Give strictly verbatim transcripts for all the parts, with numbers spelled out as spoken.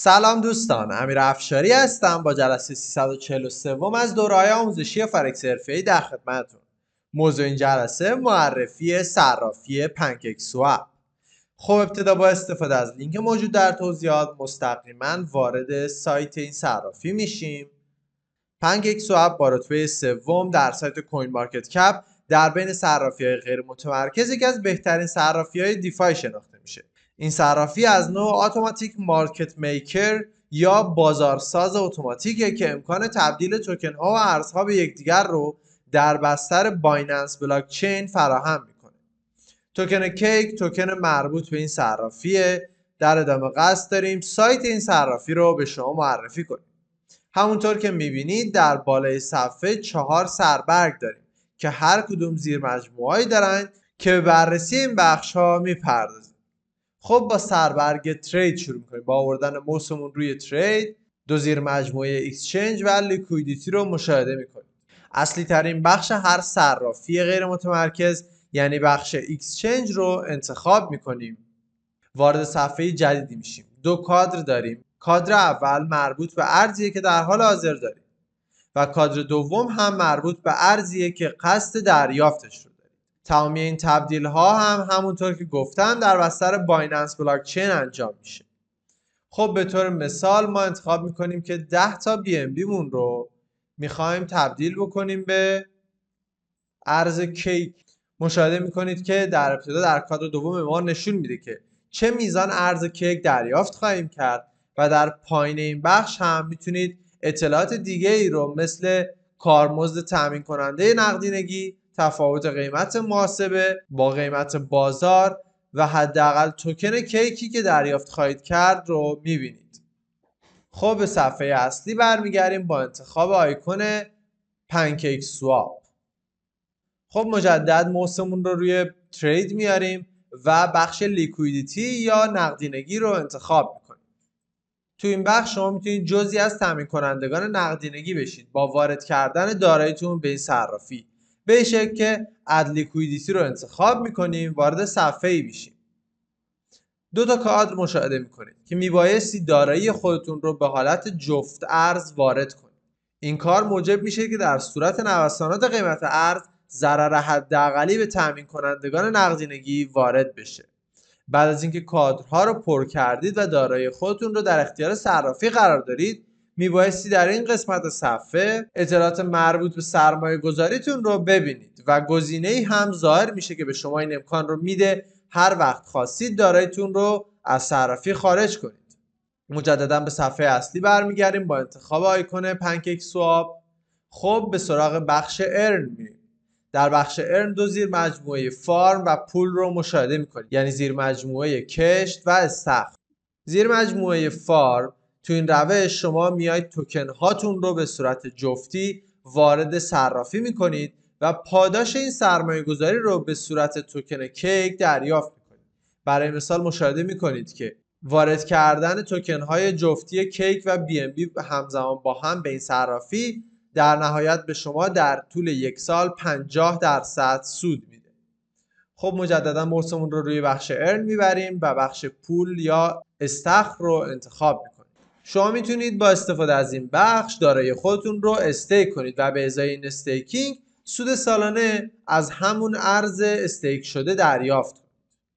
سلام دوستان، امیر افشاری هستم با جلسه سیصد و چهل و سه از دوره‌های آموزشی فارکس حرفه‌ای در خدمتتون. موضوع این جلسه معرفی صرافی پنکیک سواب. خب ابتدا با استفاده از لینک موجود در توضیحات مستقیما وارد سایت این صرافی میشیم. پنکیک سواب با رتبه سوم در سایت کوین مارکت کپ در بین صرافی‌های غیر متمرکز یکی از بهترین صرافی‌های دیفای شناخته میشه. این صرافی از نوع اتوماتیک مارکت میکر یا بازارساز اتوماتیکه که امکان تبدیل توکن ها و ارزها به یکدیگر رو در بستر بایننس بلاک چین فراهم میکنه. توکن کیک توکن مربوط به این صرافیه. در ادامه قصد داریم سایت این صرافی رو به شما معرفی کنیم. همونطور که میبینید در بالای صفحه چهار سربرگ داریم که هر کدوم زیر مجموعه‌ای دارن که به بررسی این بخش ها میپردازیم. خب با سربرگ ترید شروع میکنیم. با آوردن موسمون روی ترید دو زیر مجموعه اکسچنج و لیکویدیتی رو مشاهده میکنیم. اصلی ترین بخش هر صرافی غیر متمرکز یعنی بخش اکسچنج رو انتخاب میکنیم. وارد صفحه جدیدی میشیم. دو کادر داریم. کادر اول مربوط به ارزیه که در حال حاضر داریم و کادر دوم هم مربوط به ارزیه که قصد دریافتش رو. تمامی این تبدیل ها هم همونطور که گفتم در بستر بایننس بلاک چین انجام میشه. خب به طور مثال ما انتخاب میکنیم که ده تا بی ام بی مون رو میخوایم تبدیل بکنیم به ارز کیک. مشاهده میکنید که در ابتدا در کادر دوم ما نشون میده که چه میزان ارز کیک دریافت خواهیم کرد و در پایین این بخش هم میتونید اطلاعات دیگه ای رو مثل کارمزد تامین کننده نقدینگی، تفاوت قیمت محاسبه با قیمت بازار و حداقل توکن کیکی که دریافت خواهید کرد رو میبینید. خب به صفحه اصلی برمیگردیم با انتخاب آیکون پنکیک سواب. خب مجدد موسمون رو روی ترید میاریم و بخش لیکویدیتی یا نقدینگی رو انتخاب میکنیم. تو این بخش شما میتونید جزئی از تامین کنندگان نقدینگی بشید با وارد کردن داراییتون به این صرافی. به این شکل که اد لیکویدیتی رو انتخاب میکنیم وارد صفحه ای میشیم. دو تا کادر مشاهده میکنید که میبایستی دارایی خودتون رو به حالت جفت ارز وارد کنید. این کار موجب میشه که در صورت نوسانات قیمت ارز ضرر حداقلی به تامین کنندگان نقدینگی وارد بشه. بعد از اینکه کادرها رو پر کردید و دارایی خودتون رو در اختیار صرافی قرار دارید، میبایستی در این قسمت صفحه اطلاعات مربوط به سرمایه گذاریتون رو ببینید و گزینه‌ای هم ظاهر میشه که به شما این امکان رو میده هر وقت خواستید داراییتون رو از صرافی خارج کنید. مجددا به صفحه اصلی برمیگردیم با انتخاب آیکون پنکیک سواب. خب به سراغ بخش ارن میریم. در بخش ارن دو زیر مجموعه فارم و پول رو مشاهده میکنید، یعنی زیر مجموعه کشت و استخر. زیر مجموعه فارم تو این روش شما میایید توکن هاتون رو به صورت جفتی وارد صرافی میکنید و پاداش این سرمایه گذاری رو به صورت توکن کیک دریافت میکنید. برای مثال مشاهده میکنید که وارد کردن توکن های جفتی کیک و بی ام بی همزمان با هم به این صرافی در نهایت به شما در طول یک سال پنجاه درصد سود میده. خب مجددا موسمون رو روی بخش ارن میبریم و بخش پول یا استخر رو انتخاب میکنید. شما میتونید با استفاده از این بخش دارایی خودتون رو استیک کنید و به ازای این استیکینگ سود سالانه از همون ارز استیک شده دریافت کنید.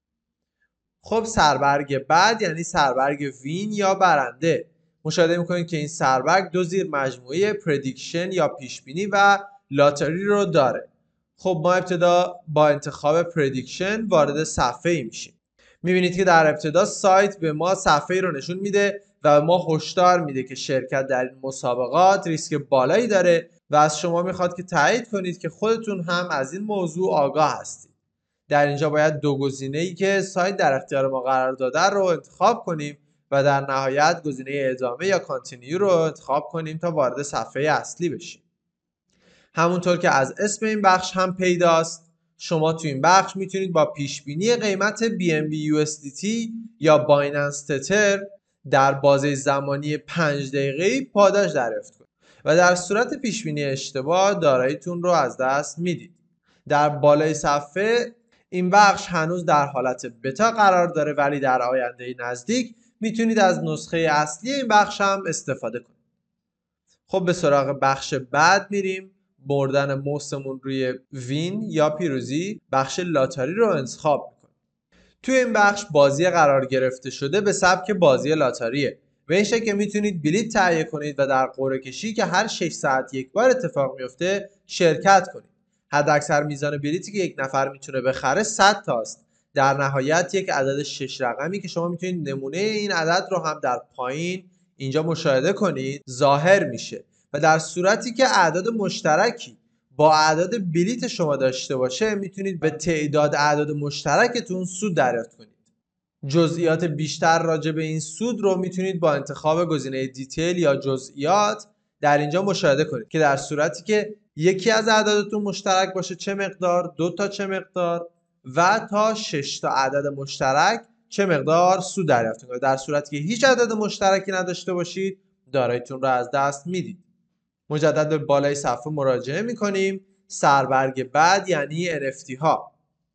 خب سربرگ بعد یعنی سربرگ وین یا برنده. مشاهده میکنید که این سربرگ دو زیر مجموعه پردیکشن یا پیشبینی و لاتری رو داره. خب ما ابتدا با انتخاب پردیکشن وارد صفحه ای میشیم. میبینید که در ابتدا سایت به ما صفحه ای رو نشون میده و به ما هشدار میده که شرکت در این مسابقات ریسک بالایی داره و از شما میخواد که تایید کنید که خودتون هم از این موضوع آگاه هستید. در اینجا باید دو گزینه‌ای که سایت در اختیار ما قرار داده رو انتخاب کنیم و در نهایت گزینه ادامه یا کانتینیو رو انتخاب کنیم تا وارد صفحه اصلی بشیم. همونطور که از اسم این بخش هم پیداست، شما تو این بخش میتونید با پیشبینی قیمت بی ام بی یو اس دی تی یا بایننس تتر در بازه زمانی پنج دقیقه‌ای پاداش دریافت کنید و در صورت پیشبینی اشتباه داراییتون رو از دست میدید. در بالای صفحه این بخش هنوز در حالت بتا قرار داره ولی در آینده نزدیک میتونید از نسخه اصلی این بخش هم استفاده کنید. خب به سراغ بخش بعد میریم. بردن موسمون روی وین یا پیروزی بخش لاتاری رو انتخاب میکنیم. توی این بخش بازی قرار گرفته شده به سبک بازی لاتاریه. به این شکل که میتونید بلیت تهیه کنید و در قرعه کشی که هر شش ساعت یک بار اتفاق میفته شرکت کنید. حداکثر میزان بلیتی که یک نفر میتونه بخره صد تاست. در نهایت یک عدد شش رقمی که شما میتونید نمونه این عدد رو هم در پایین اینجا مشاهده کنید ظاهر میشه و در صورتی که اعداد مشترکی با اعداد بلیت شما داشته باشه میتونید به تعداد اعداد مشترکتون سود دریافت کنید. جزئیات بیشتر راجع به این سود رو میتونید با انتخاب گزینه دیتیل یا جزئیات در اینجا مشاهده کنید که در صورتی که یکی از اعدادتون مشترک باشه چه مقدار، دو تا چه مقدار و تا شش تا عدد مشترک چه مقدار سود دریافت کنید. در صورتی که هیچ عدد مشترکی نداشته باشید داراییتون رو از دست میدید. مجدد به بالای صفحه مراجعه میکنیم. سربرگ بعد یعنی ان اف تی ها.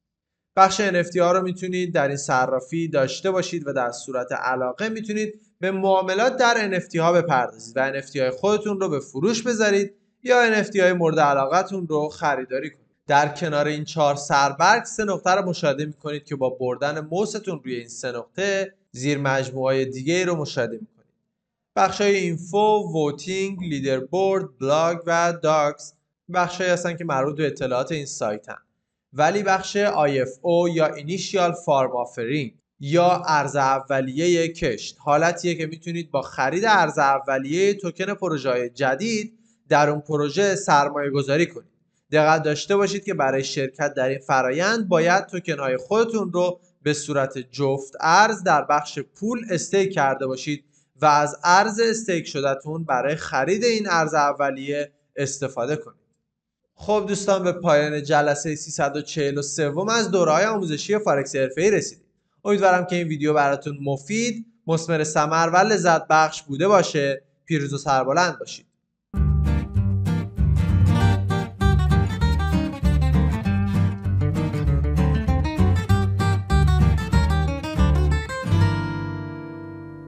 بخش ان اف تی ها رو میتونید در این صرافی داشته باشید و در صورت علاقه میتونید به معاملات در ان اف تی ها بپردازید و ان اف تی های خودتون رو به فروش بذارید یا ان اف تی های مورد علاقتون رو خریداری کنید. در کنار این چهار سربرگ سه نقطه رو مشاهده میکنید که با بردن موستون روی این سه نقطه زیر مجموعه دیگه رو مشاهده میکنید. بخشای اینفو، ووتینگ، لیدربورد، بلاگ و داکس بخشایی هستن که مربوط به اطلاعات این سایتن. ولی بخش آی اف او یا اینیشیال فارم آفرینگ یا ارز اولیه کشت حالتیه که میتونید با خرید ارز اولیه توکن پروژه جدید در اون پروژه سرمایه گذاری کنید. دقت داشته باشید که برای شرکت در این فرایند باید توکن های خودتون رو به صورت جفت ارز در بخش پول استیک کرده باشید و از ارز استیک شدهتون برای خرید این ارز اولیه استفاده کنید. خب دوستان به پایان جلسه سیصد و چهل و سه از دوره‌های آموزشی فارکس حرفه‌ای رسیدید. امیدوارم که این ویدیو براتون مفید، مثمر ثمر و لذت بخش بوده باشه. پیروز و سربلند باشید.